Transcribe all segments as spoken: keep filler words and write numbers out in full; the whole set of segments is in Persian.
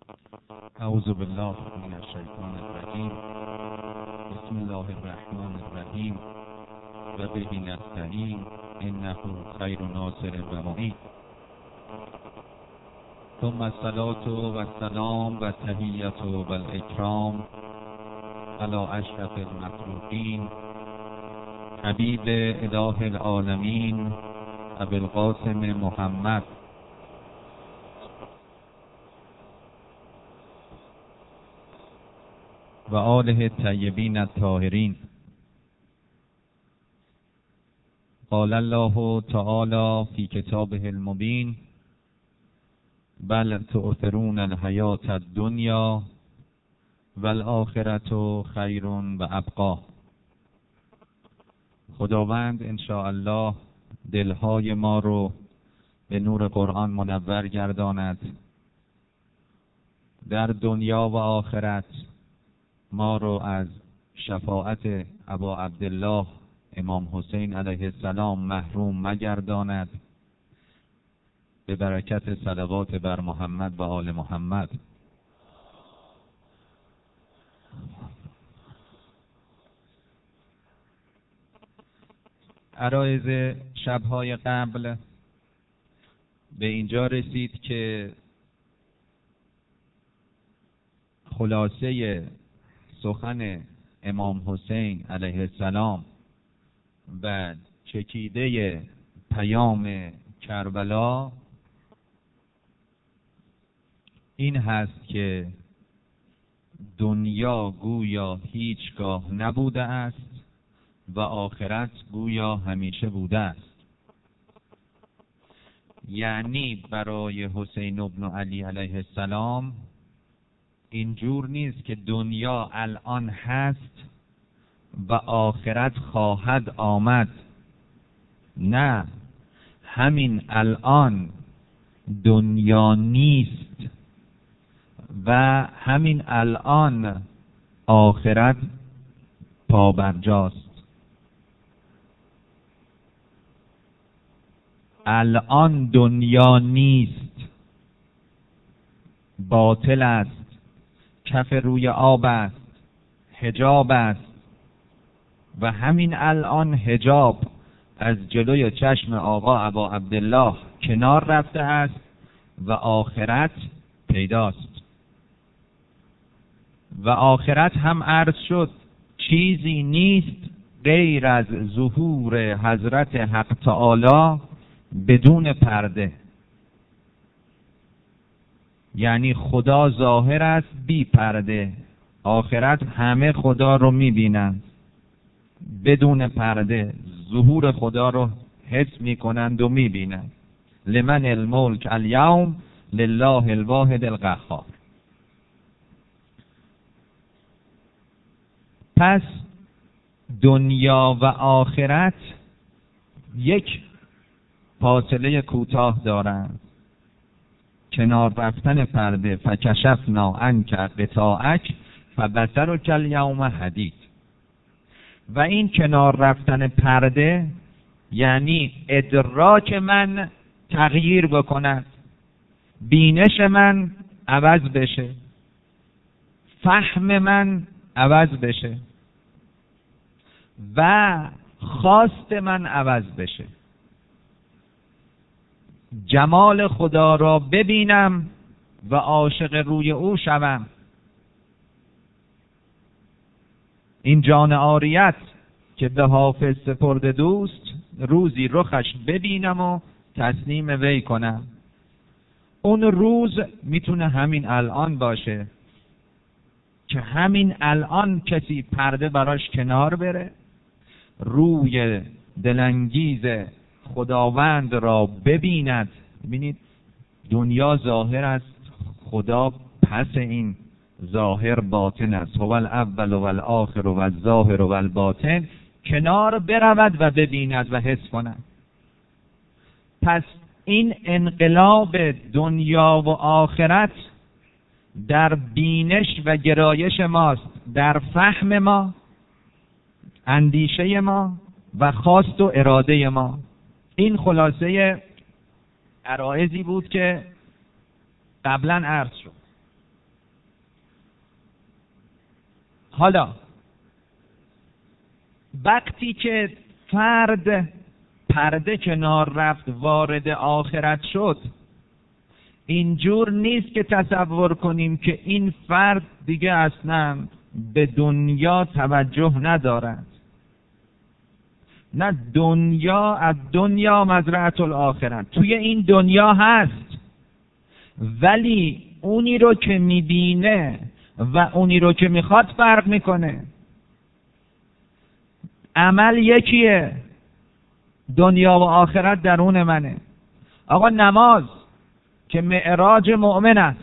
اعوذ بالله من الشیطان الرجیم. بسم الله الرحمن الرحیم و به نستعین انه خیر ناصر و معین. ثم الصلاة و السلام و تحیت و الاکرام علی اشرف المخلوقین حبیب اله العالمین ابی القاسم محمد و آله الطیبین الطاهرین. قال الله تعالی فی کتابه المبین بل تؤثرون الحیاة الدنیا والآخرة خیر و ابقی. خداوند انشاءالله دلهای ما رو به نور قرآن منور گرداند، در دنیا و آخرت ما رو از شفاعت ابا عبدالله امام حسین علیه السلام محروم مگرداند، به برکت صلوات بر محمد و آل محمد. عرایض شبهای قبل به اینجا رسید که خلاصه سخن امام حسین علیه السلام و چکیده پیام کربلا این هست که دنیا گویا هیچگاه نبوده است و آخرت گویا همیشه بوده است. یعنی برای حسین ابن علی علیه السلام اینجور نیست که دنیا الان هست و آخرت خواهد آمد. نه، همین الان دنیا نیست و همین الان آخرت پابرجاست. الان دنیا نیست، باطل است، کف روی آب است، حجاب است و همین الان حجاب از جلوی چشم آقا ابا عبدالله کنار رفته است و آخرت پیداست. و آخرت هم عرض شد چیزی نیست غیر از ظهور حضرت حق تعالی بدون پرده. یعنی خدا ظاهر است بی پرده، آخرت همه خدا رو میبینند بدون پرده، ظهور خدا رو حس میکنند و میبینند. لمن الملک الیوم لله الواحد القهار. پس دنیا و آخرت یک فاصله کوتاه دارند، کنار رفتن پرده. فکشفنا عنک غطاءک فبصرک الیوم حدید. و این کنار رفتن پرده یعنی ادراک من تغییر بکند، بینش من عوض بشه، فهم من عوض بشه و خواست من عوض بشه. جمال خدا را ببینم و عاشق روی او شوم. این جان عاریت که به حافظ سپرده دوست، روزی رخش ببینم و تسلیم وی کنم. اون روز میتونه همین الان باشه که همین الان کسی پرده براش کنار بره، روی دلانگیز خداوند را ببیند. ببینید دنیا ظاهر است، خدا پس این ظاهر باطن است. هو الاول و الاخر و الظاهر و الباطن. کنار برود و ببیند و حس کند. پس این انقلاب دنیا و آخرت در بینش و گرایش ماست، در فهم ما، اندیشه ما و خواست و اراده ما. این خلاصه عرایضی بود که قبلا عرض شد. حالا وقتی که فرد پرده کنار رفت وارد آخرت شد، اینجور نیست که تصور کنیم که این فرد دیگه اصلا به دنیا توجه ندارد. نه، دنیا از دنیا مزرعة الاخرت، توی این دنیا هست، ولی اونی رو که میبینه و اونی رو که میخواد فرق میکنه. عمل یکیه، دنیا و آخرت درون منه. آقا نماز که معراج مؤمن است،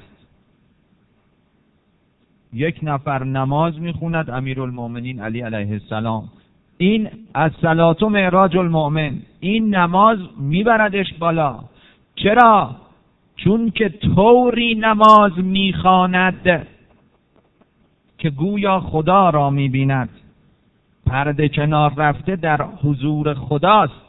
یک نفر نماز میخوند، امیرالمؤمنین علی علیه السلام، این از صلات و معراج المؤمن، این نماز میبردش بالا. چرا؟ چون که طوری نماز میخواند که گویا خدا را میبیند، پرده کنار رفته در حضور خداست.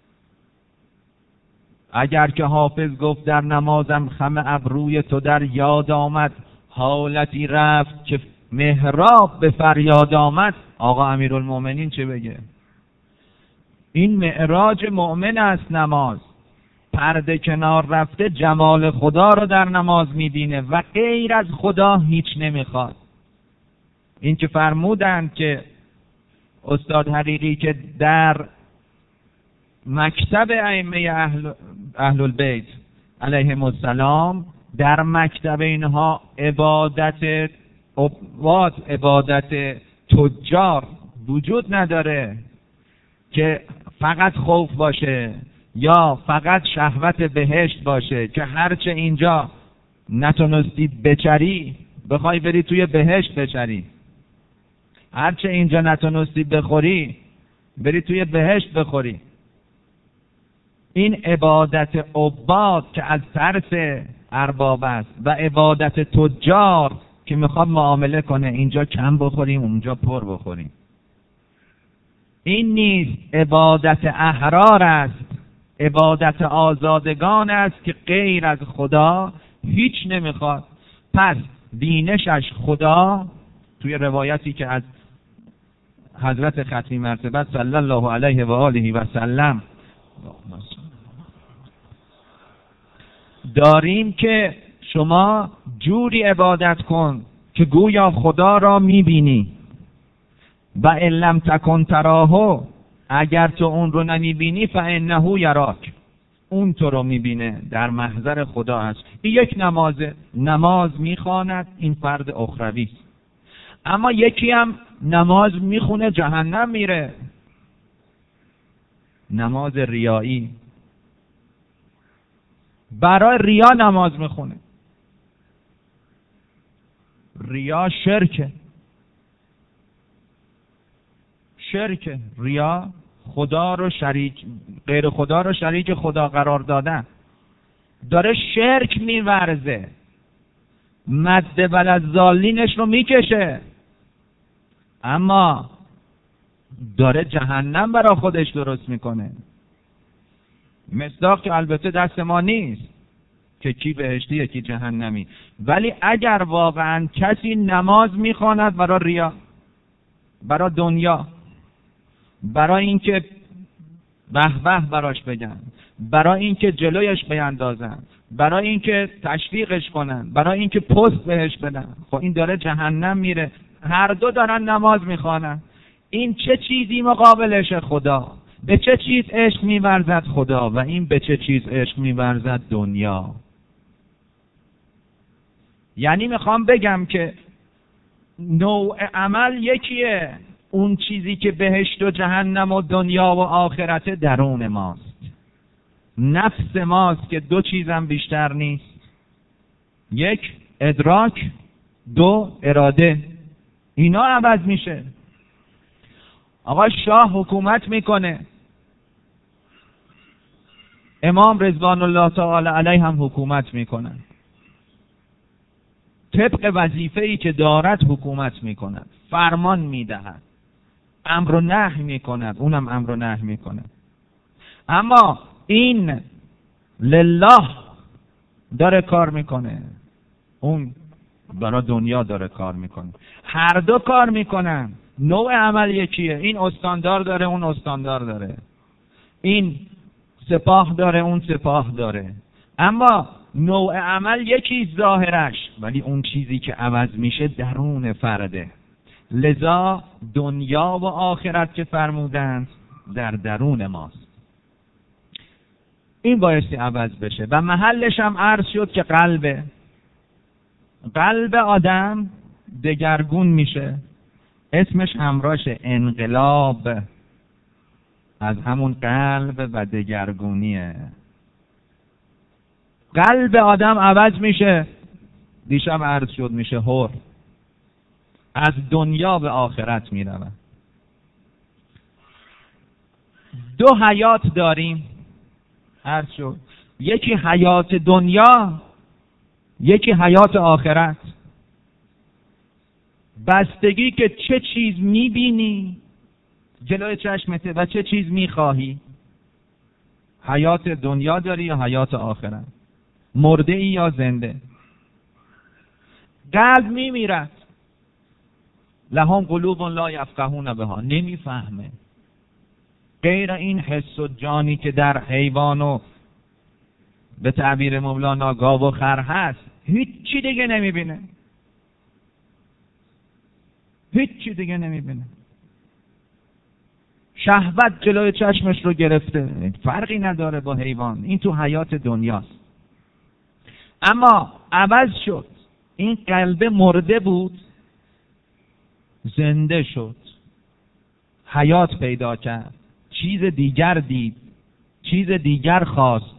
اگر که حافظ گفت در نمازم خم ابروی تو در یاد آمد، حالتی رفت که محراب به فریاد آمد، آقا امیرالمؤمنین چه بگه؟ این معراج مؤمن است نماز. پرده کنار رفته جمال خدا رو در نماز میبینه و غیر از خدا هیچ نمیخواد. این که فرمودند که استاد حقیقی که در مکتب ائمه اهل, اهل البیت علیهم السلام، در مکتب اینها عبادت عباد، عبادت تجار وجود نداره که فقط خوف باشه یا فقط شهوت بهشت باشه که هرچه اینجا نتونستی بچری بخوای بری توی بهشت بچری، هرچه اینجا نتونستی بخوری بری توی بهشت بخوری. این عبادت عباد که از ترس ارباب است و عبادت تجار که میخواد معامله کنه، اینجا کم بخوریم اونجا پر بخوریم. این نیست، عبادت احرار است، عبادت آزادگان است که غیر از خدا هیچ نمیخواد. پس بینشش خدا، توی روایتی که از حضرت ختمی مرتبت صلی الله علیه و آله و سلم داریم که شما جوری عبادت کن که گویا خدا را میبینی. و ان لم تکن تراه، اگر تو اون رو نمیبینی، فانه یراک، اون تو رو میبینه، در محضر خدا هست. این یک نمازه، نماز میخواند، این فرد اخروی است. اما یکی هم نماز میخونه جهنم میره، نماز ریایی، برای ریا نماز میخونه. ریا شرکه، شرکه ریا، خدا رو شریک، غیر خدا رو شریک خدا قرار دادن، داره شرک میورزه، مد بلالظالینش رو میکشه، اما داره جهنم برای خودش درست میکنه. مصداق که البته دست ما نیست که کی بهشتی یکی جهنمی، ولی اگر واقعا کسی نماز میخواند برای ریا، برای دنیا، برای اینکه به به براش بگن، برای اینکه جلویش بیندازن، برای اینکه تشویقش کنن، برای اینکه پست بهش بدن، خب این داره جهنم میره. هر دو دارن نماز میخوانن. این چه چیزی مقابلش خدا؟ به چه چیز عشق میورزد خدا و این به چه چیز عشق میورزد دنیا؟ یعنی میخوام بگم که نوع عمل یکیه، اون چیزی که بهشت و جهنم و دنیا و آخرت درون ماست، نفس ماست که دو چیزم بیشتر نیست، یک ادراک، دو اراده. اینا عوض میشه. آقا شاه حکومت میکنه، امام رضوان الله تعالی علیه هم حکومت میکنن، طبق وظیفه‌ای که دارد حکومت میکند، فرمان میدهد، امر و نهی میکند، اونم امر و نهی میکند. اما این لله داره کار میکنه، اون برای دنیا داره کار میکنه. هر دو کار میکنن، نوع عمل یکیه. این استاندار داره، اون استاندار داره، این سپاه داره، اون سپاه داره، اما نوع عمل یکی ظاهرش، ولی اون چیزی که عوض میشه درون فرده. لذا دنیا و آخرت که فرمودند در درون ماست. این بایستی عوض بشه و محلش هم عرض شد که قلبه. قلب آدم دگرگون میشه، اسمش همراهش انقلاب، از همون قلب و دگرگونیه. قلب آدم عوض میشه، دیشب عرض شد میشه حر، از دنیا به آخرت میرود. دو حیات داریم، عرض شد، یکی حیات دنیا، یکی حیات آخرت. بستگی که چه چیز میبینی جلوی چشمته و چه چیز میخواهی. حیات دنیا داری یا حیات آخرت؟ مرده ای یا زنده؟ قلب میمیرد، لهم قلوب لا یفقهون بها، نمیفهمه. غیر این حس و جانی که در حیوان و به تعبیر مولانا گاو و خر هست، هیچی دیگه نمیبینه، هیچی دیگه نمیبینه. شهوت جلوی چشمش رو گرفته، فرقی نداره با حیوان. این تو حیات دنیاست. اما عوض شد، این قلب مرده بود زنده شد، حیات پیدا کرد، چیز دیگر دید، چیز دیگر خواست.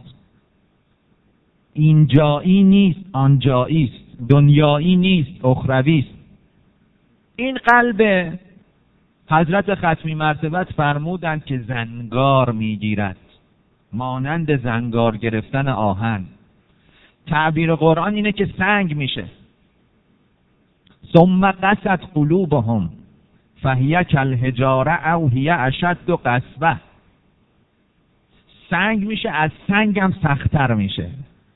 اینجایی نیست آنجایی است، دنیایی نیست اخروی است. این قلب حضرت ختمی مرتبت فرمودند که زنگار میگیرد، مانند زنگار گرفتن آهن. تعبیر قرآن اینه که سنگ میشه. ثم قست قلوبهم فهی کالحجاره او هی اشد قسوه. سنگ میشه، از سنگ هم سخت‌تر میشه.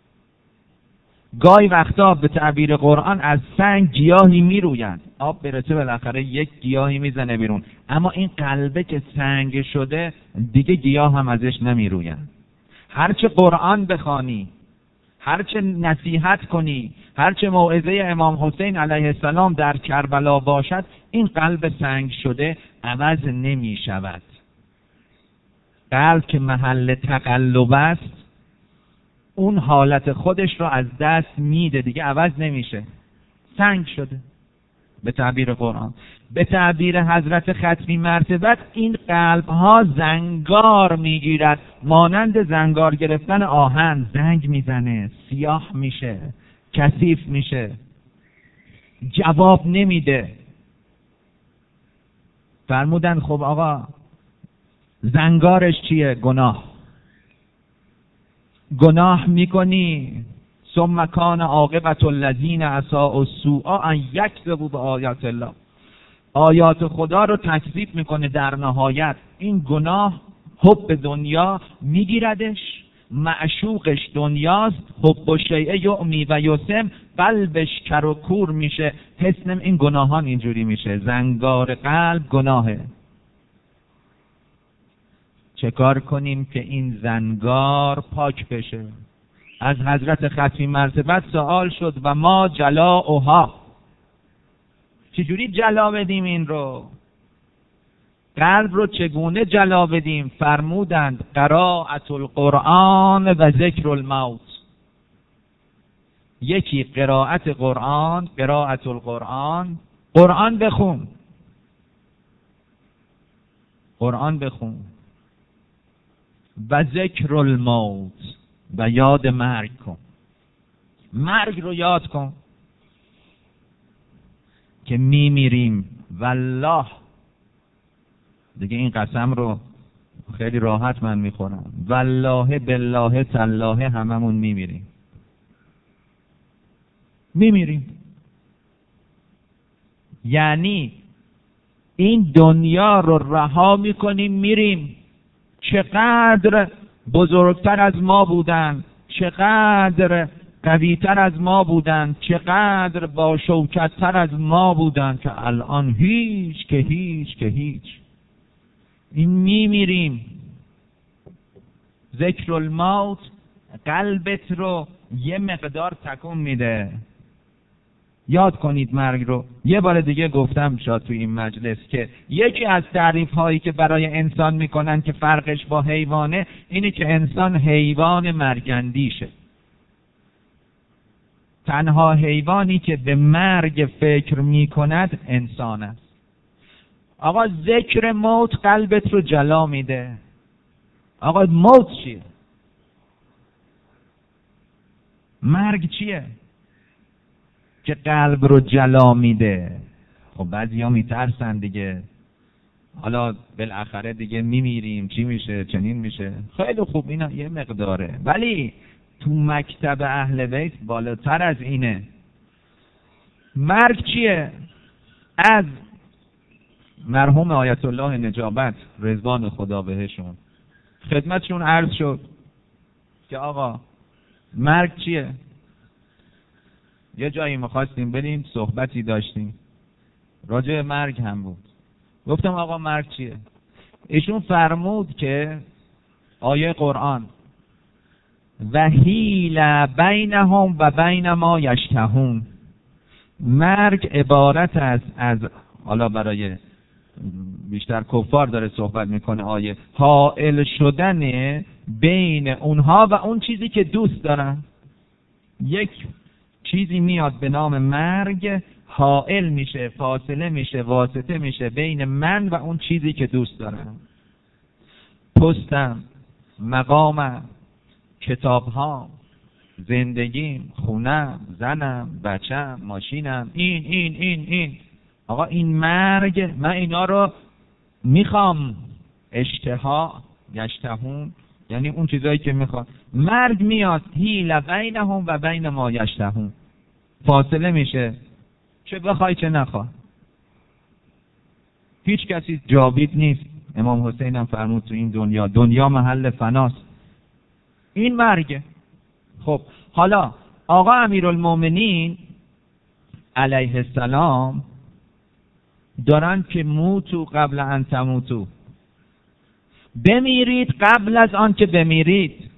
گاهی وقتا به تعبیر قرآن از سنگ گیاهی میرویند، آب برسه بالاخره یک گیاهی میزنه بیرون، اما این قلبه که سنگ شده دیگه گیاه هم ازش نمیرویند. هرچه قرآن بخوانی، هرچه نصیحت کنی، هرچه موعظه امام حسین علیه السلام در کربلا باشد، این قلب سنگ شده عوض نمی شود. قلب که محل تقلب است، اون حالت خودش رو از دست میده، دیگه عوض نمیشه، سنگ شده به تعبیر قرآن. به تعبیر حضرت ختمی مرتبت این قلب ها زنگار میگیرد، مانند زنگار گرفتن آهن. زنگ میزنه، سیاه میشه، کثیف میشه، جواب نمیده. فرمودن خب آقا زنگارش چیه؟ گناه. گناه میکنی، ثم کان عاقبة الذین اساءوا السوء ان یکذبوا بآیات الله. آیات خدا رو تکذیب میکنه. در نهایت این گناه حب دنیا میگیردش، معشوقش دنیاست، حب شیء یعمی و یسم، قلبش کر و کور میشه. حسن این گناهان اینجوری میشه، زنگار قلب گناهه. چه کار کنیم که این زنگار پاک بشه؟ از حضرت ختمی مرتبت سوال شد و ما جلاؤها، چجوری جلا بدیم این رو؟ قلب رو چگونه جلا بدیم؟ فرمودند قراءة القرآن و ذکر الموت. یکی قرائت قرآن، قراءة القرآن، قرآن بخون، قرآن بخون، و ذکر الموت، و یاد مرگ کن. مرگ رو یاد کن که میمیریم. والله دیگه این قسم رو خیلی راحت من میخورم، والله بالله تالله هممون میمیریم، میمیریم. یعنی این دنیا رو رها میکنیم میریم. چقدر بزرگتر از ما بودن، چقدر قویتر از ما بودند، چقدر با شوکتتر از ما بودند که الان هیچ که هیچ که هیچ. این میمیریم. ذکر الموت قلبت رو یه مقدار تکون میده. یاد کنید مرگ رو. یه بار دیگه گفتم شاید تو این مجلس که یکی از تعریف هایی که برای انسان میکنن که فرقش با حیوانه اینه که انسان حیوان مرگندیشه. تنها حیوانی که به مرگ فکر میکند انسان است. آقا ذکر موت قلبت رو جلا میده. آقا موت چیه؟ مرگ چیه که قلب رو جلا میده؟ خب بعضیا میترسن دیگه، حالا بالاخره دیگه میمیریم چی میشه، چنین میشه. خیلی خوب، اینا یه مقداره، ولی تو مکتب اهل بیت بالاتر از اینه. مرگ چیه؟ از مرحوم آیت الله نجابت رضوان خدا بهشون خدمتشون عرض شد که آقا مرگ چیه؟ یه جایی میخواستیم بریم صحبتی داشتیم راجع به مرگ هم بود. گفتم آقا مرگ چیه؟ ایشون فرمود که آیه قرآن و حیل بینهم و بین ما یشتهون، مرگ عبارت است از، حالا برای بیشتر کفار داره صحبت میکنه آیه، حائل شدن بین اونها و اون چیزی که دوست دارن. یک چیزی میاد به نام مرگ، حائل میشه، فاصله میشه، واسطه میشه بین من و اون چیزی که دوست دارم. پستم، مقامم، کتابهام، زندگیم، خونم، زنم، بچم، ماشینم، این این این این آقا این مرگ، من اینا رو میخوام. اشتها، یشتهون یعنی اون چیزایی که میخوام. مرگ میاد حیل بینهم و بین ما یشتهون، فاصله میشه، چه بخوای چه نخوای. هیچ کسی جاوید نیست. امام حسین هم فرمود تو این دنیا دنیا محل فناست. این مرگه. خب حالا آقا امیرالمومنین علیه السلام دارن که موتو قبل ان تموتو، بمیرید قبل از آن که بمیرید.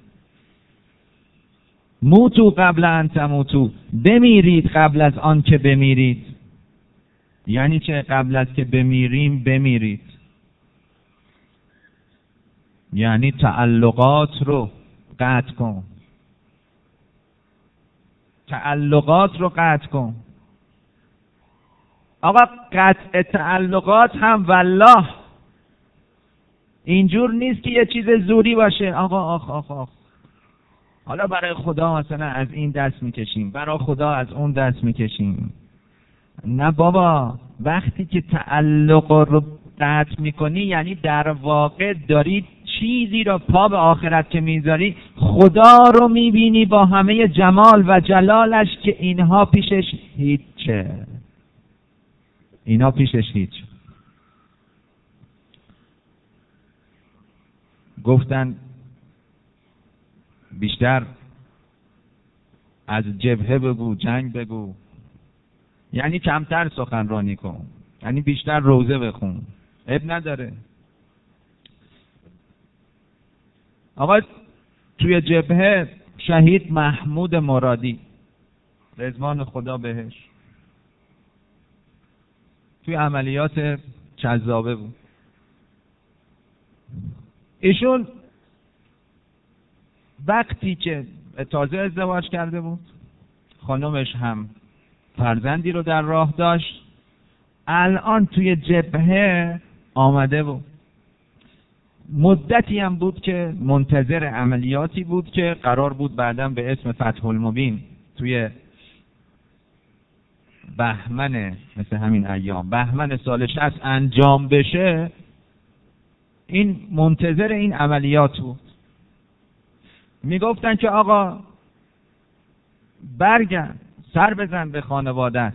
موتو قبل ان تموتو، بمیرید قبل از آن که بمیرید. یعنی چه قبل از که بمیریم بمیرید؟ یعنی تعلقات رو قطع کن، تعلقات رو قطع کن. آقا قطع تعلقات هم والله اینجور نیست که یه چیز زوری باشه. آقا آخ آخ آخ حالا برای خدا مثلا از این دست میکشیم، برای خدا از اون دست میکشیم. نه بابا، وقتی که تعلق رو قطع میکنی یعنی در واقع داری چیزی رو پا به آخرت که میذاری، خدا رو میبینی با همه جمال و جلالش که اینها پیشش هیچه. اینا پیشش هیچ. گفتن بیشتر از جبهه بگو، جنگ بگو، یعنی کمتر سخنرانی کن، یعنی بیشتر روزه بخون، عیب نداره. آقا توی جبهه شهید محمود مرادی رضوان خدا بهش توی عملیات چذابه بود. ایشون وقتی که تازه ازدواج کرده بود، خانمش هم فرزندی رو در راه داشت، الان توی جبهه آمده بود. مدتی هم بود که منتظر عملیاتی بود که قرار بود بعداً به اسم فتح المبین توی بهمن، مثل همین ایام بهمن سال شصت انجام بشه. این منتظر این عملیات بود. میگفتن که آقا برگرد، سر بزن به خانوادت.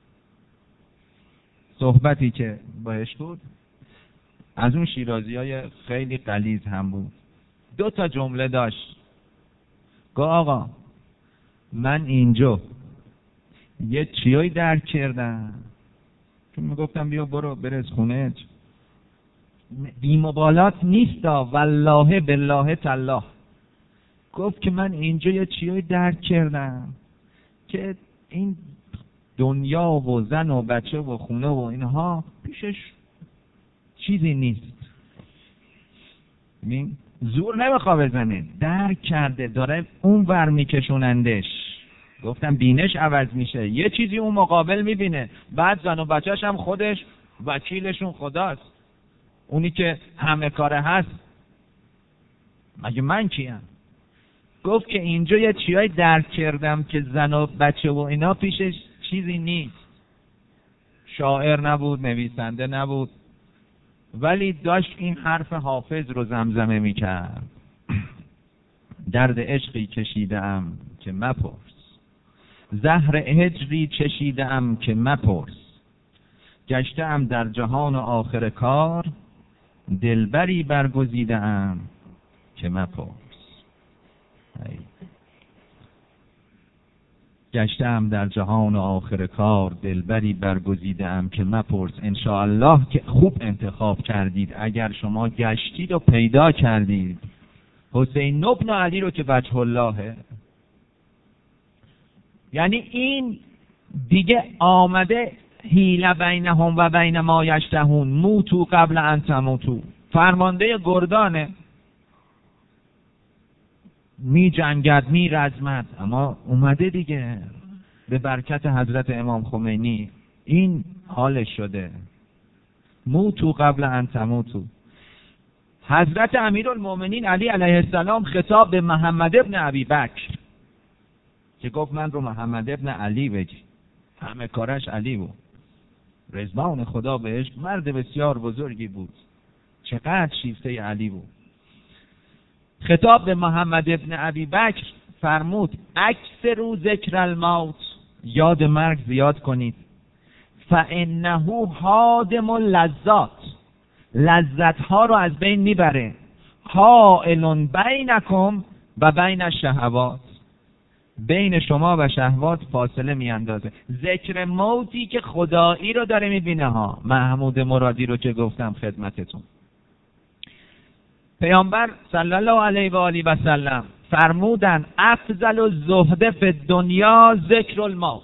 صحبتی که باش بود از اون شیرازی های خیلی غلیظ هم بود. دو تا جمله داشت. گفت آقا من اینجا یه چیایی درک کردم، چون میگفتم بیا برو برس خونه، بی‌مبالات نیستا، والله بالله تالله. گفت که من اینجا یه چیایی درک کردم که این دنیا و زن و بچه و خونه و اینها پیشش چیزی نیست. ببین زور نمیخواه بزنه، درک کرده، داره اون ور میکشونندش. گفتم بینش عوض میشه، یه چیزی اون مقابل میبینه، بعد زن و بچهش هم خودش وکیلشون خداست، اونی که همه کاره هست. مگه من کیم؟ گفت که اینجا یه چیایی درک کردم که زن و بچه و اینا پیشش چیزی نیست. شاعر نبود، نویسنده نبود، ولی داشت این حرف حافظ رو زمزمه میکرد. درد عشقی کشیدم که مپرس، زهر هجری چشیدم که مپرس، گشتم در جهان و آخر کار، دلبری برگزیدم که مپرس. گشتم در جهان و آخر کار، دلبری برگزیدم که مپرس. انشاءالله که خوب انتخاب کردید اگر شما گشتید و پیدا کردید حسین ابن علی رو که وجه اللهه. یعنی این دیگه آمده حیل بینهم و بین ما یشتهون موتو قبل ان تموتو، فرمانده گردانه، می جنگد می رزمد، اما اومده دیگه به برکت حضرت امام خمینی این حالش شده. موتو قبل ان تموتو. حضرت امیرالمومنین علی علیه السلام خطاب به محمد ابن ابی بکر که گفت من رو محمد ابن علی بگی، همه کارش علی بود، رضوان خدا بهش، مرد بسیار بزرگی بود، چقدر شیفته علی بود. خطاب به محمد ابن ابی بکر فرمود اکثروا ذکر الموت، یاد مرگ زیاد کنید، فانه هادم اللذات، لذت ها رو از بین میبره، حائل بینکم و بین الشهوات، بین شما و شهوات فاصله میاندازه. ذکر موتی که خدایی رو داره میبینه ها، محمود مرادی رو که گفتم خدمتتون. پیامبر صلی الله علیه و آله و سلم فرمودن افضل الزهد فی الدنیا ذکر الموت،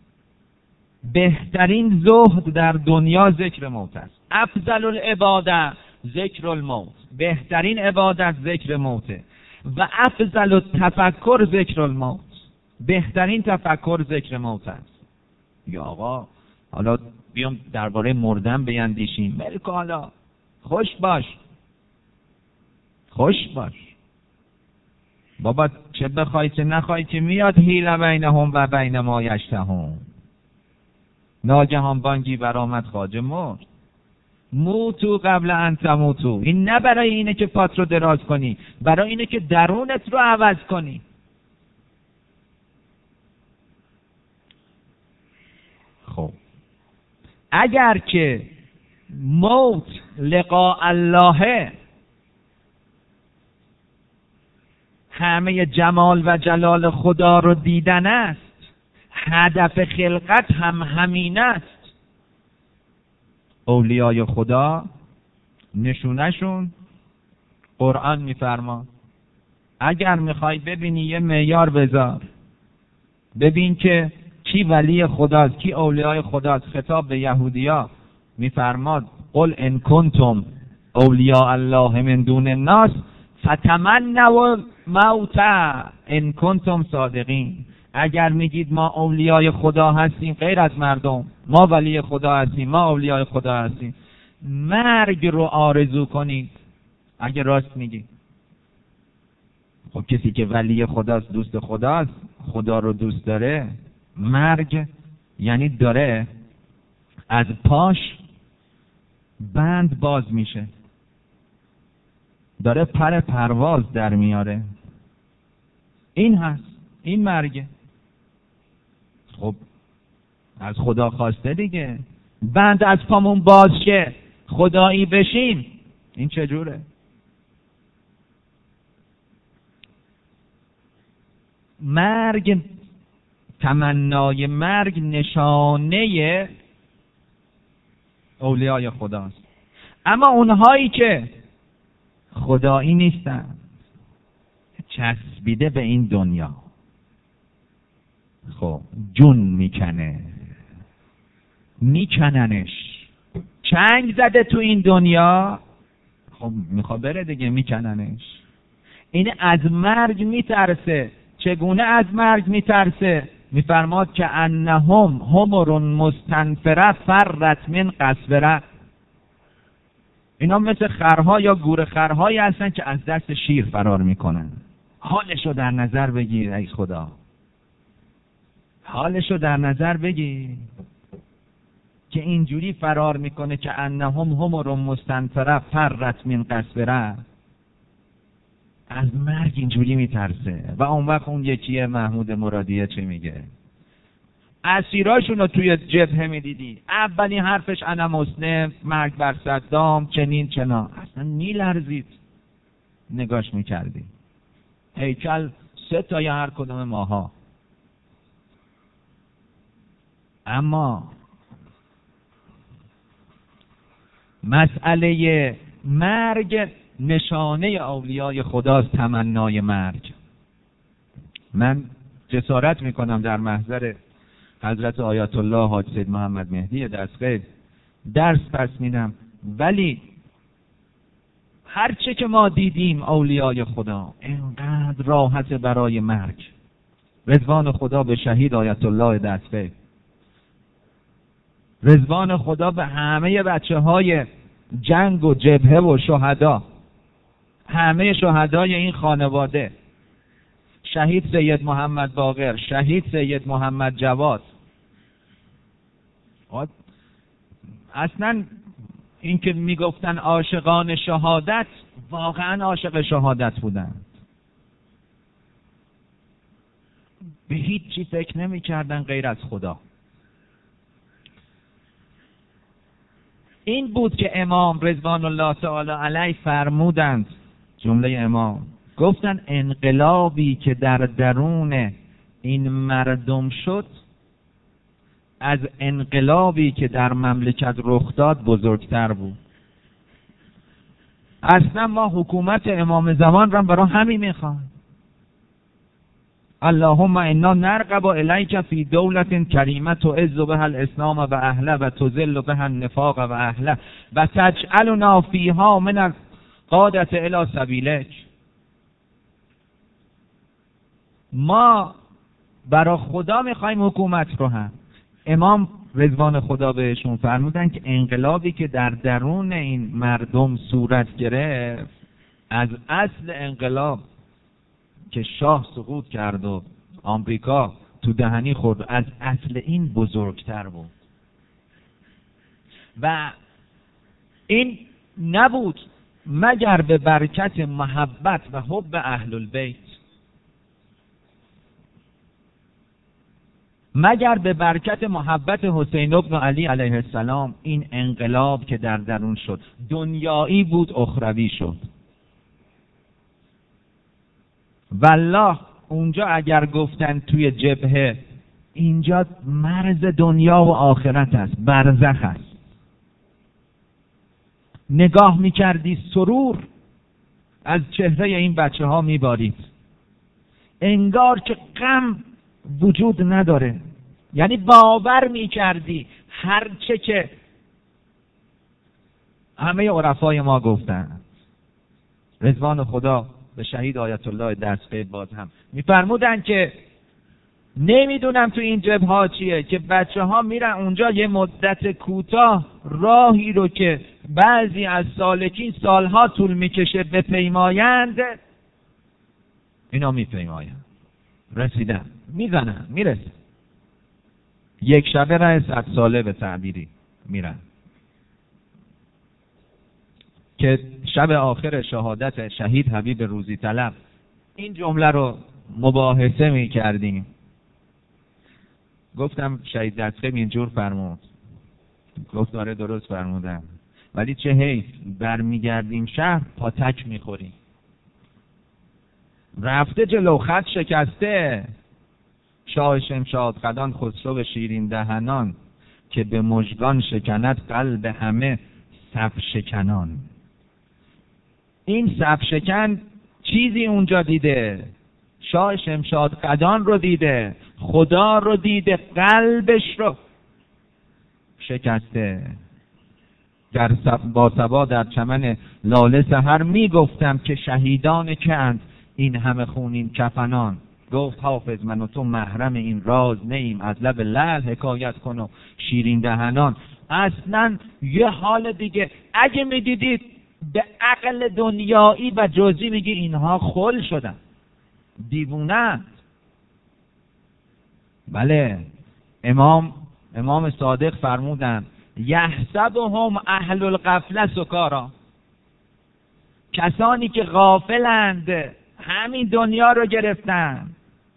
بهترین زهد در دنیا ذکر موت است. افضل العباده ذکر الموت، بهترین عبادت ذکر موته. و افضل التفکر ذکر الموت، بهترین تفکر ذکر موت است. یا آقا حالا بیام درباره مردن بیندیشیم، ملک حالا خوش باش خوش باش بابا، چه بخوای چه نخوای که میاد حیل بینهم و بین ما یشتهون. ناگهان بانگی برآمد خواجه مرد. موتو قبل ان تموتو. این نه برای اینه که پات رو دراز کنی، برای اینه که درونت رو عوض کنی. خب اگر که موت لقاء الله همه جمال و جلال خدا رو دیدن است، هدف خلقت هم همین است. اولیای خدا نشونشون قرآن میفرما. اگر میخوای ببینی یه معیار بذار، ببین که کی ولی خداست، کی اولیای خداست. خطاب به یهودیا میفرماد قل ان کنتم اولیاء الله من دون الناس فتمنوا الموت ان کنتم صادقین. اگر میگید ما اولیای خدا هستیم غیر از مردم، ما ولی خدا هستیم، ما اولیای خدا هستیم، مرگ رو آرزو کنید اگر راست میگید. خب کسی که ولی خداست، دوست خداست، خدا رو دوست داره، مرگ یعنی داره از پاش بند باز میشه، داره پر پرواز در میاره. این هست، این مرگه. خب از خدا خواسته دیگه، بند از پامون باز شه، خدایی بشیم. این چجوره؟ مرگ تمنای مرگ نشانه اولیای خداست. اما اونهایی که خدایی نیستن، چسبیده به این دنیا، خب جون میکنه، میکننش، چنگ زده تو این دنیا، خب میخواد بره دیگه، میکننش. این از مرگ میترسه. چگونه از مرگ میترسه؟ میفرماد که انهم حمر مستنفره فرت من قسوره. اینا مثل خرها یا گور خرهایی هستن که از دست شیر فرار میکنن. حالشو در نظر بگیر ای خدا، حالشو در نظر بگیر که اینجوری فرار میکنه که انهم حمر مستنفره فرت من قسوره. از مرگ اینجوری میترسه. و اون وقت اون یکیه محمود مرادیه چی میگه؟ اسیراشون رو توی جبهه میدیدی، اولین حرفش انا مسلم، مرگ بر صدام، چنین چنا. اصلا میلرزید نگاش میکردی. هیکل سه تای هر کدوم ماها. اما مسئله مرگ نشانه اولیای خداست، تمنای مرگ. من جسارت میکنم در محضر حضرت آیت الله حاج سید محمد مهدی دستگیر درس پس میدم، ولی هرچه که ما دیدیم اولیای خدا اینقدر راحت برای مرگ. رضوان خدا به شهید آیت الله دستگیر، رضوان خدا به همه بچه های جنگ و جبهه و شهدا، همه شهدای این خانواده، شهید سید محمد باقر، شهید سید محمد جواد. اصلا این که میگفتن عاشقان شهادت، واقعا عاشق شهادت بودن. به هیچ چی فکر نمی کردن غیر از خدا. این بود که امام رضوان الله تعالی علیه فرمودند، جمله امام گفتن انقلابی که در درون این مردم شد از انقلابی که در مملکت رخ داد بزرگتر بود. اصلا ما حکومت امام زمان را برای همین میخوایم. اللهم انا نرغب الیک فی دولت کریمه تعز بها الاسلام و اهله و تذل بها النفاق و اهله و تجعلنا فیها من القادة الی سبیلک. ما برای خدا میخوایم حکومت رو هم. امام رضوان خدا بهشون فرمودن که انقلابی که در درون این مردم صورت گرفت از اصل انقلاب که شاه سقوط کرد و آمریکا تو دهنی خورد، از اصل این بزرگتر بود. و این نبود مگر به برکت محبت و حب اهل البیت، مگر به برکت محبت حسین ابن علی علیه السلام این انقلاب که در درون شد دنیایی بود، اخروی شد. والله اونجا اگر گفتن توی جبهه، اینجا مرز دنیا و آخرت است، برزخ است. نگاه میکردی سرور از چهره این بچه ها میبارید، انگار که غم وجود نداره. یعنی باور میکردی هر چه که همه عرفای ما گفتن. رضوان خدا به شهید آیت الله دستگیر باز هم میفرمودن که نمیدونم تو این جبهه ها چیه که بچه ها میرن اونجا یه مدت کوتاه راهی رو که بعضی از سالکین سالها طول میکشه بپیمایند، اینا میپیمایند، رسیدن، میزنن، میرسن، یک شبه راه صد ساله به تعبیری میرن. که شب آخر شهادت شهید حبیب روزی طلب این جمله رو مباحثه می کردیم. گفتم شهید دستخیم اینجور فرمود، گفت داره درست فرمودم، ولی چه حیف برمیگردیم شهر پاتک میخوریم. رفته جلو خط شکسته، شاه شمشاد قدان خسرو شیرین دهنان، که به مژگان شکند قلب همه صف شکنان. این صف شکن چیزی اونجا دیده، شاه شمشاد قدان رو دیده، خدا رو دیده، قلبش رو شکسته. در با صبا در چمن لاله سحر می گفتم که شهیدان که اند این همه خونین کفنان. گفت حافظ من و تو محرم این راز نیم، از لب لعل حکایت کن و شیرین دهنان. اصلا یه حال دیگه، اگه می دیدید به عقل دنیایی و جزئی میگی اینها خل شدن، دیوونه. بله، امام امام صادق فرمودن یحسبهم اهل الغفله سکارا، کسانی که غافلند همین دنیا رو گرفتن.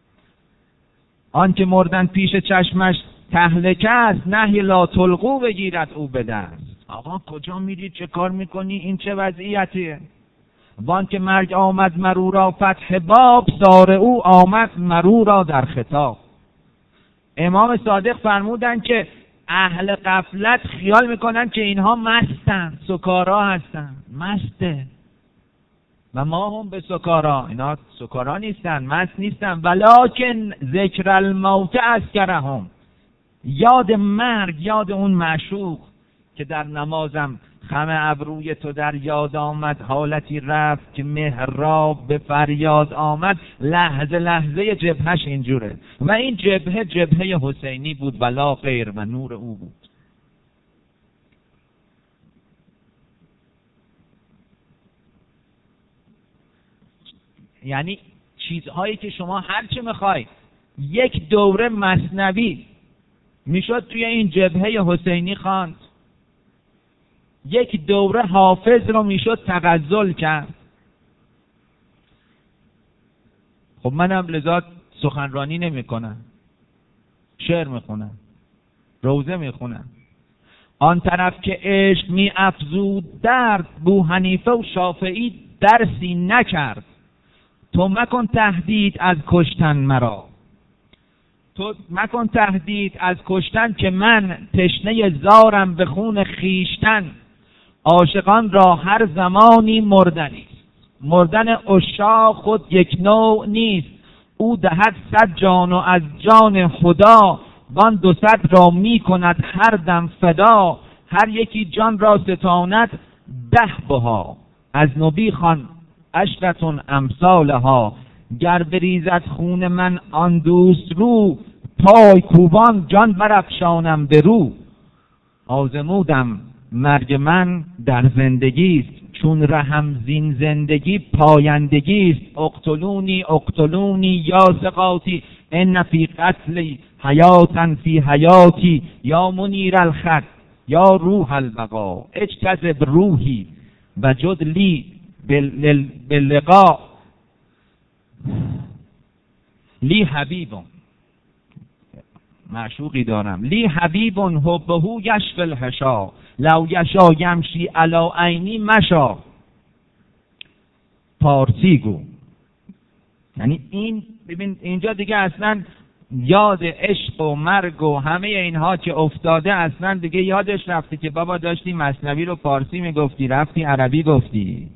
آن که مردن پیش چشمش تهلکه است، نهی لا تلقوا بگیرد او به دست. آقا کجا میری، چه کار میکنی، این چه وضعیتیه؟ وان که مرگ آمد مرو را فتح باب، سار او آمد مرو را در خطاب. امام صادق فرمودن که اهل غفلت خیال میکنن که اینها مستن، سکارا هستن، مسته. و ما هم به سکارا، اینا سکارا نیستن، مست نیستن. ولکن ذکر الموت اذکرهم، یاد مرگ، یاد اون معشوق که در نمازم خم ابروی تو در یاد آمد، حالتی رفت که محراب به فریاد آمد. لحظه لحظه جبهش اینجوره و این جبهه جبهه حسینی بود ولا غیر، و نور او بود. یعنی چیزهایی که شما هرچی میخوای یک دوره مثنوی میشد توی این جبهه حسینی خواند، یک دوره حافظ رو میشد تغزل کرد. خب منم لذا سخنرانی نمی کنم، شعر میخونم، روزه میخونم. آن طرف که عشق می افزود درد، بو حنیفه و شافعی درسی نکرد. تو مکن تهدید از کشتن مرا، تو مکن تهدید از کشتن، که من تشنه زارم به خون خیشتن. عاشقان را هر زمانی مردنی، مردن عشاق خود یک نوع نیست. او دهد صد جان و از جان خدا، وان دو صد را می کند هر دم فدا. هر یکی جان را ستاند ده بها، از نبی خوان عشرتون امثالها. گر بریزد خون من آن دوست رو، پای کوبان جان برافشانم به رو. آزمودم مرگ من در زندگیست، چون رحم زین زندگی پایندگیست. اقتلونی اقتلونی یا ثقاتی، ان فی قتلی حیاتا فی حیاتی. یا منیر الخط یا روح البقا، اجتذب روحی و جد لی باللقاء. لی حبیبون، معشوقی دارم، لی حبیبون حبه یشفی الحشا. لو یشا یمشی علی عینی مشا. پارسی گو. یعنی این ببین اینجا دیگه اصلا یاد عشق و مرگ و همه اینها که افتاده، اصلا دیگه یادش رفته که بابا داشتی مثنوی رو پارسی میگفتی رفتی عربی گفتی.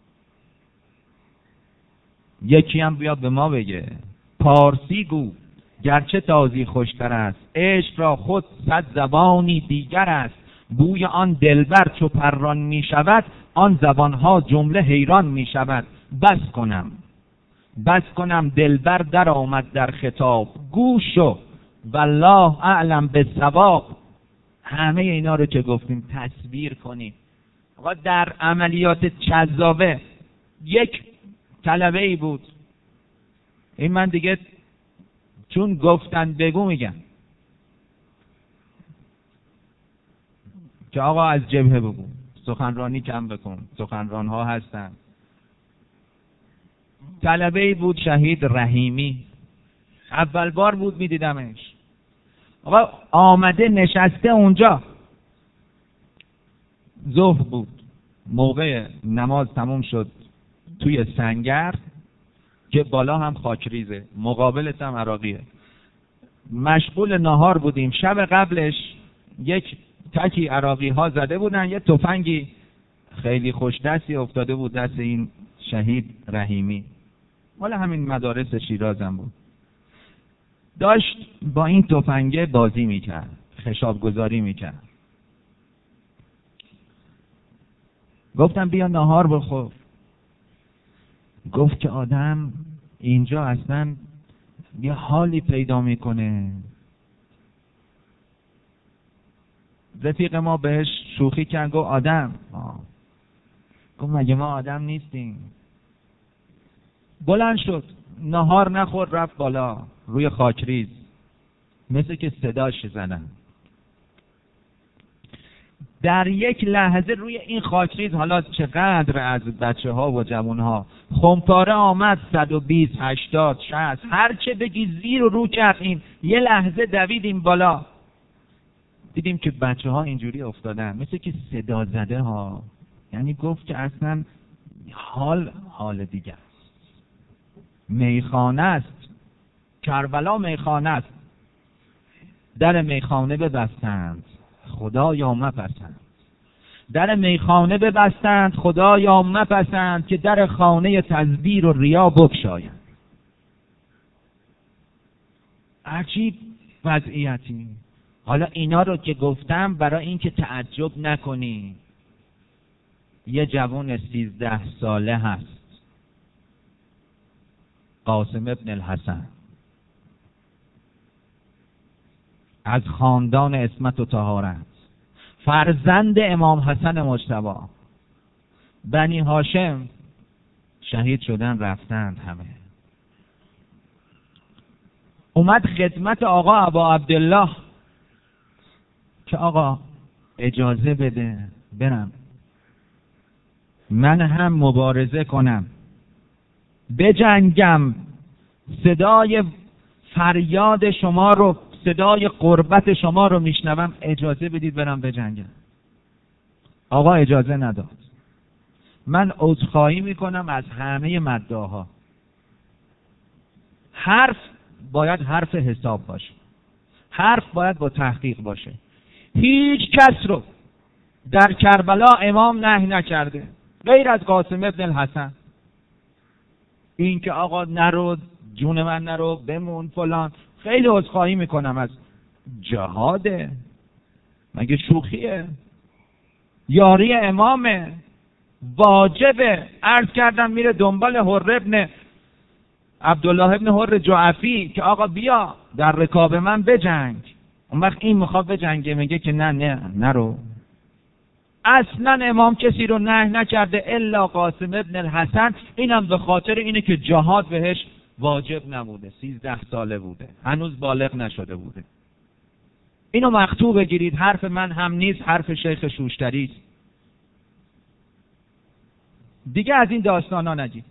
یکی هم بیا به ما بگه پارسی گو گرچه تازی خوشتر است، عشق را خود صد زبانی دیگر است. بوی آن دلبر چو پران می شود، آن زبانها جمله حیران می شود. بس کنم بس کنم دلبر در آمد در خطاب، گوشو والله اعلم بالصواب. همه اینا رو که گفتیم تصویر کنیم. آقا در عملیات چذابه یک طلبه ای بود، این من دیگه چون گفتن بگو میگم که آقا از جبهه بگو، سخنرانی کم بکن، سخنران ها هستن. طلبه ای بود شهید رحیمی، اول بار بود میدیدمش. آقا آمده نشسته اونجا، ظهر بود، موقع نماز تموم شد توی سنگر که بالا هم خاکریزه، مقابلش هم عراقیه. مشغول نهار بودیم. شب قبلش یک تکی عراقی ها زده بودن، یه تفنگی خیلی خوش دستی افتاده بود دست این شهید رحیمی، مال همین مدارس شیرازم بود. داشت با این تفنگه بازی میکرد، خشاب گذاری میکرد. گفتم بیا نهار بخور. گفت که آدم اینجا اصلا یه حالی پیدا میکنه. رفیق ما بهش شوخی کرد، گفت آدم آه. گفت مگه ما آدم نیستیم؟ بلند شد، نهار نخورد، رفت بالا روی خاکریز، مثل که صداش زدن. در یک لحظه روی این خاکریز، حالا چقدر از بچه ها و جوان ها خمپاره آمد، صد و بیست، هشتاد، شصت، هر چه بگی زیر و رو کرد. این یه لحظه دویدیم بالا، دیدیم که بچه ها اینجوری افتادن، مثل که صدا زده ها. یعنی گفت که اصلا حال حال دیگه است. میخانه است، کربلا میخانه است. در میخانه ببستند خدایا مپسند. در میخانه ببستند خدایا مپسند، که در خانه تزویر و ریا بگشایند. عجیب وضعیتی. حالا اینا رو که گفتم برای این که تعجب نکنی. یه جوان سیزده ساله هست، قاسم ابن الحسن، از خاندان عصمت و طهارت، فرزند امام حسن مجتبی. بنی هاشم شهید شدن رفتند همه. اومد خدمت آقا ابا عبدالله که آقا اجازه بده برم من هم مبارزه کنم، بجنگم، صدای فریاد شما رو، صدای قربت شما رو میشنوم، اجازه بدید برم بجنگم. آقا اجازه نداد. من عذرخواهی میکنم از همه مداها. حرف باید حرف حساب باشه، حرف باید با تحقیق باشه. هیچ کس رو در کربلا امام نهی نکرده غیر از قاسم ابن الحسن. این که آقا نرو، جون من نرو، بمون فلان، خیلی عذرخواهی میکنم از جهاده، مگه شوخیه؟ یاری امامه، واجبه. عرض کردم میره دنبال حر ابن عبدالله ابن حر جعفی که آقا بیا در رکاب من بجنگ. اون وقت این میخواد بجنگه، میگه که نه نه نرو. اصلا امام کسی رو نهی نکرده الا قاسم ابن الحسن. اینم به خاطر اینه که جهاد بهش واجب نبوده، سیزده ساله بوده، هنوز بالغ نشده بوده. اینو مقطوع بگیرید، حرف من هم نیست، حرف شیخ شوشتری است. دیگه از این داستانا نگید.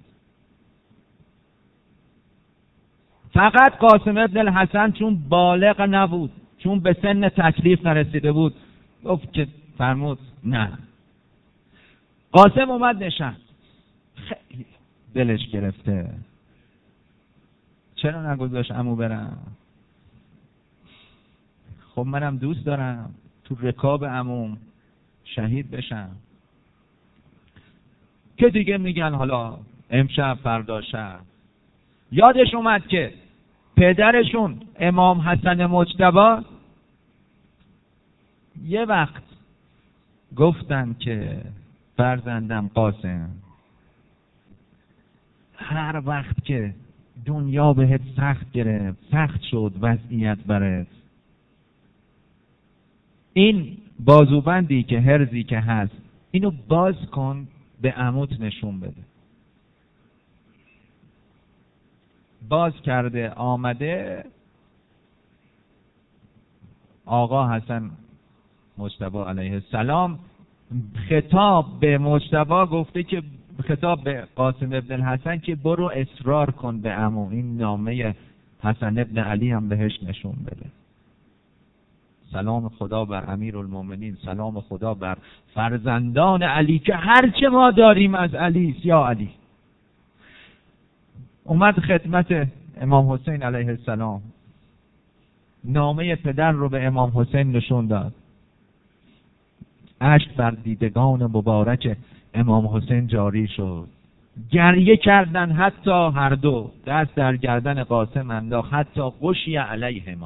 فقط قاسم ابن الحسن چون بالغ نبود، چون به سن تکلیف نرسیده بود، گفت که فرمود نه. قاسم اومد نشست، خیلی دلش گرفته. چرا نگذاشت عمو برم؟ خب منم دوست دارم تو رکاب عموم شهید بشم. که دیگه میگن حالا امشب فردا شب. یادش اومد که پدرشون امام حسن مجتبی یه وقت گفتن که فرزندم قاسم، هر وقت که دنیا بهت سخت گرفت، سخت شد وضعیت برات، این بازوبندی که هرزی که هست اینو باز کن به عموت نشون بده. باز کرده آمده، آقا حسن مجتبی علیه السلام خطاب به مجتبی گفته که، خطاب به قاسم ابن الحسن که برو اصرار کن به عمو، این نامه حسن ابن علی هم بهش نشون بده. سلام خدا بر امیرالمومنین، سلام خدا بر فرزندان علی که هرچه ما داریم از علی یا علی. اومد خدمت امام حسین علیه السلام، نامه پدر رو به امام حسین نشون داد. اشک بر دیدگان مبارک امام حسین جاری شد. گریه کردن، حتی هر دو دست در گردن قاسم انداخت، حتی غشی علیهما،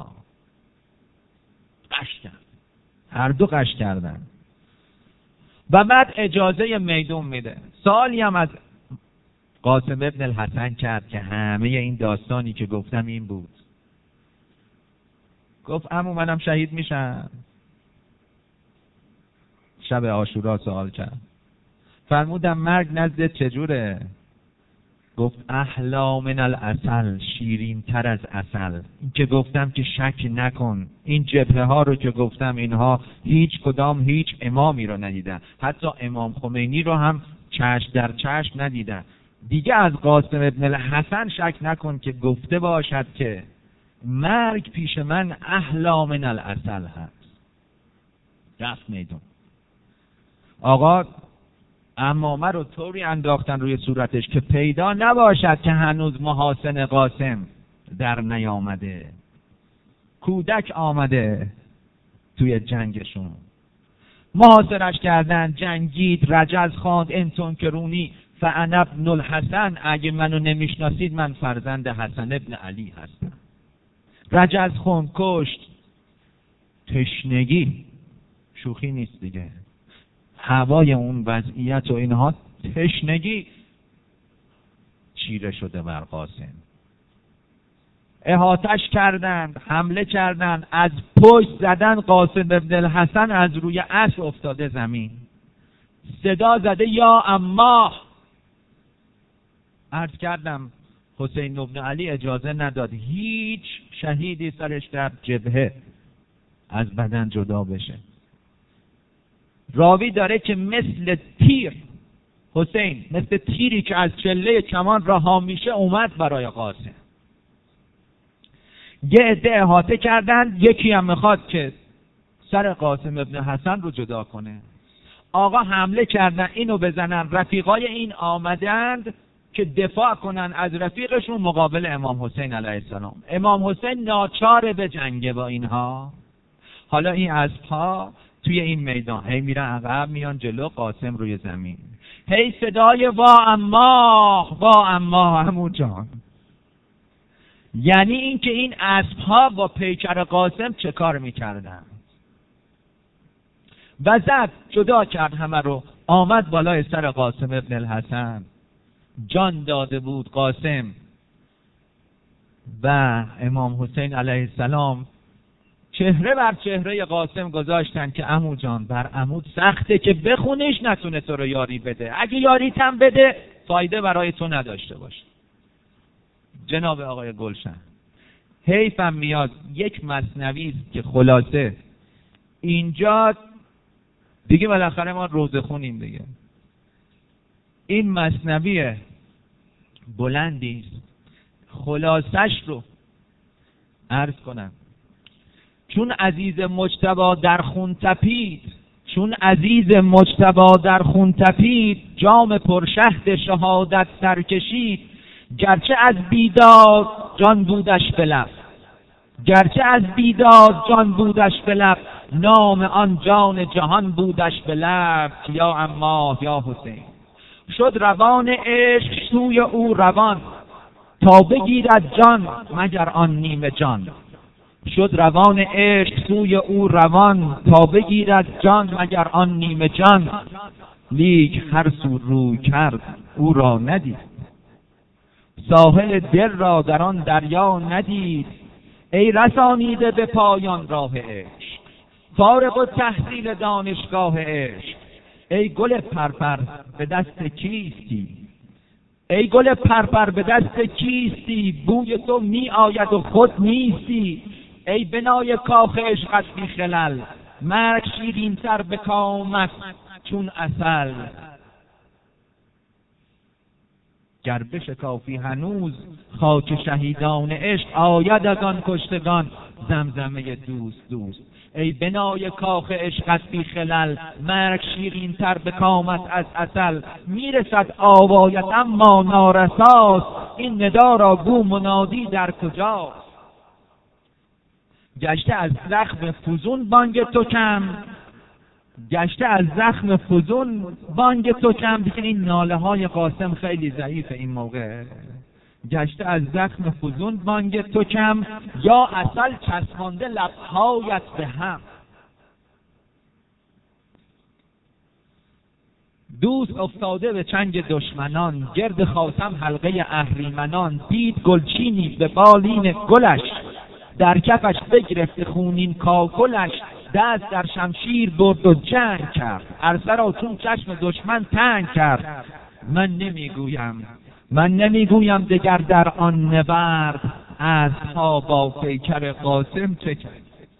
قش کرد، هر دو قش کردن. و بعد اجازه میدون میده. سوالی هم از قاسم ابن الحسن کرد که همه این داستانی که گفتم این بود. گفت عمو منم شهید میشم. شب عاشورا سوال کرد. فرمودم مرگ نزدت چجوره؟ گفت احلا من العسل، شیرین تر از عسل. این که گفتم که شک نکن، این جبهه ها رو که گفتم اینها هیچ کدام هیچ امامی رو ندیدن، حتی امام خمینی رو هم چشم در چشم ندیدن. دیگه از قاسم ابن الحسن شک نکن که گفته باشد که مرگ پیش من احلا من العسل هست. رفت میدون. آقا عمامه رو طوری انداختن روی صورتش که پیدا نباشد که هنوز محاسن قاسم در نیامده. کودک آمده توی جنگشون. محاصرش کردن، جنگید، رجز خواند، انتون کرونی فانا ابن الحسن، اگه منو نمیشناسید من فرزند حسن ابن علی هستم. رجز خوند، کشت. تشنگی شوخی نیست دیگه. هوای اون وضعیت و اینها، تشنگی چیره شده بر قاسم. احاطش کردن، حمله کردن، از پشت زدن. قاسم ابن الحسن از روی اسب افتاده زمین، صدا زده یا اما. عرض کردم حسین ابن علی اجازه نداد هیچ شهیدی سرش در جبهه از بدن جدا بشه. راوی داره که مثل تیر، حسین مثل تیری که از چله کمان رها میشه اومد برای قاسم. یه عده احاطه کردن، یکی هم میخواد که سر قاسم ابن حسن رو جدا کنه. آقا حمله کردن اینو بزنن. رفیقای این آمدند که دفاع کنن از رفیقشون مقابل امام حسین علیه السلام. امام حسین ناچار به جنگ با اینها. حالا این اسب‌ها توی این میدان هی میرن عقب، میان جلو، قاسم روی زمین، هی صدای وا اما وا اما همون جان. یعنی این که این اسب‌ها با پیکر قاسم چه کار میکردن. و زد، جدا کرد همه رو، آمد بالای سر قاسم ابن الحسن. جان داده بود قاسم. و امام حسین علیه السلام چهره بر چهره قاسم گذاشتن که عمو جان بر عمود سخته که بخونیش نتونه تو رو یاری بده، اگه یاریت هم بده فایده برای تو نداشته باشه. جناب آقای گلشن، حیفم میاد یک مثنوی است که خلاصه اینجا دیگه بالاخره ما روزه خونیم دیگه. این مثنوی بلندی است، خلاصش رو عرض کنم. چون عزیز مجتبی در خون تپید، چون عزیز مجتبی در خون تپید، جام پرشهد شهادت سرکشید. گرچه از بیداد جان بودش به لب، گرچه از بیداد جان بودش به لب، نام آن جان جهان بودش به لب. یا عماه یا حسین، شد روان عشق سوی او روان، تا بگیرد جان مگر آن نیمه جان. شد روان عشق سوی او روان، تا بگیرد جان مگر آن نیمه جان. لیک هر سو روی کرد او را ندید، ساحل دل را در آن دریا ندید. ای رسانیده به پایان راه عشق، فارغ التحصیل دانشگاه عشق. ای گل پرپر به دست کیستی، ای گل پرپر به دست کیستی، بوی تو می آید و خود نیستی. ای بنای کاخ عشقت بی خلل، مرگ شیرین تر به کامت چون عسل. گر بشکافی هنوز خاک شهیدان عشق، آید از آن کشتگان زمزمه دوست دوست. ای بنای کاخ عشقت بی خلل، مرگ شیرین تر به کامت از عسل. میرسد آوایت اما نارساست، این ندا را گو منادی در کجاست. گشته از زخم فزون بانگ تو کم، گشته از زخم فزون بانگ تو کم. دیگه این ناله های قاسم خیلی ضعیفه این موقع. گشته از زخم فزون بانگ تو کم، یا عسل چسبانده لبهایت به هم. دوست افتاده به چنگ دشمنان، گرد خاصم حلقه اهریمنان. دید گلچینی به بالین گلش، در کفش بگرفت خونین کاکلش. دست در شمشیر برد و جنگ کرد، عرصه را چون چشم دشمن تنگ کرد. من نمیگویم من نمیگویم دگر در آن نبرد، اسبها با پیکر قاسم چه کرد.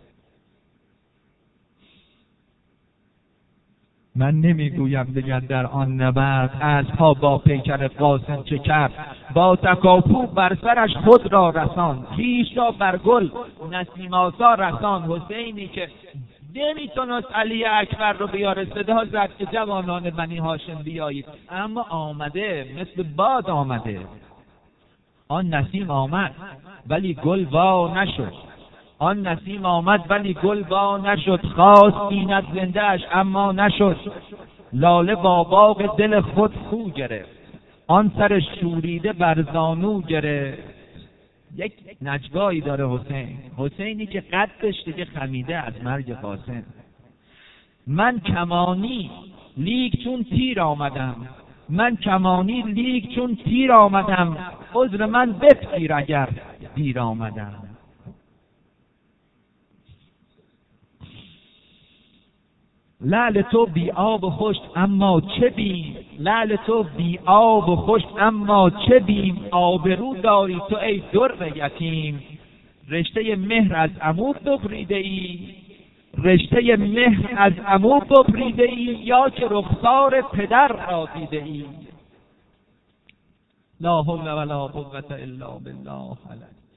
من نمیگویم دگر در آن نبرد، اسبها با پیکر قاسم چه کرد. با تکاپو بر سرش خود را رسان، خویش را بر گل نسیم آسا رسان. حسینی که نمیتونست علی اکبر رو بیاره، صدا زد که جوانان بنی هاشم بیایید، اما آمده، مثل باد آمده. آن نسیم آمد ولی گل وا نشد، آن نسیم آمد ولی گل وا نشد. خواست بیند زنده اش اما نشد، لاله با باغ دل خود خو گرفت، آن سر شوریده بر زانو گرفت. یک نجوایی داره حسین، حسینی که قدش دیگه خمیده از مرگ قاسم. من کمانی لیک چون تیر آمدم، من کمانی لیک چون تیر آمدم. عذر من بپذیر اگر دیر آمدم. لعل تو بی آب و خشک اما چه بیم، لعل تو بی آب و خشک اما چه بیم. آبرو داری تو ای در یتیم، رشته مهر از عمو ببریده ای، رشته مهر از عمو ببریده ای. یا که رخسار پدر را دیده ای. لا حول ولا قوة الا بالله.